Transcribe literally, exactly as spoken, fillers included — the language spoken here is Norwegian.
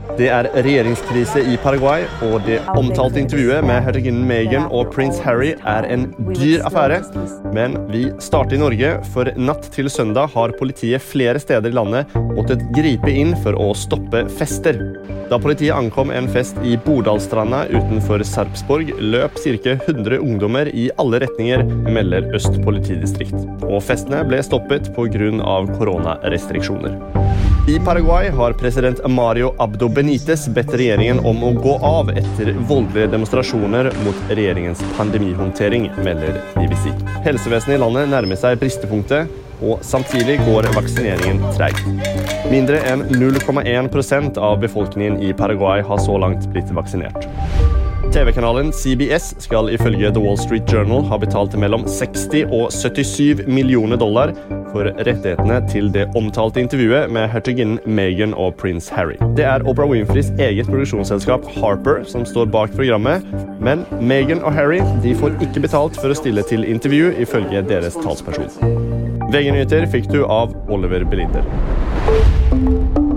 Det er regjeringskrise i Paraguay, og det omtalte intervjuet med hertuginnen Meghan og prins Harry er en dyr affære. Men vi starter i Norge, for natt til søndag har politiet flere steder i landet måttet gripe inn for å stoppe fester. Da politiet ankom en fest i Bordalstranda utenfor Sarpsborg, løp cirka hundre ungdommer i alle retninger, melder Øst politidistrikt. Og festene ble stoppet på grunn av koronarestriksjoner. I Paraguay har president Mario Abdo Benitez bedt regjeringen om å gå av etter voldelige demonstrasjoner mot regjeringens pandemihåndtering, melder B B C. Helsevesenet i landet nærmer seg bristepunktet, og samtidig går vaksineringen tregt. Mindre enn null komma en prosent av befolkningen i Paraguay har så langt blitt vaksinert. T V-kanalen C B S skal ifølge The Wall Street Journal ha betalt mellom seksti og syttisju millioner dollar for rettighetene til det omtalte intervjuet med hertuginnen Meghan og prins Harry. Det er Oprah Winfreys eget produksjonsselskap Harper som står bak programmet, men Meghan og Harry de får ikke betalt for å stille til intervju ifølge deres talsperson. V G-nyheter fikk du av Oliver Belinder.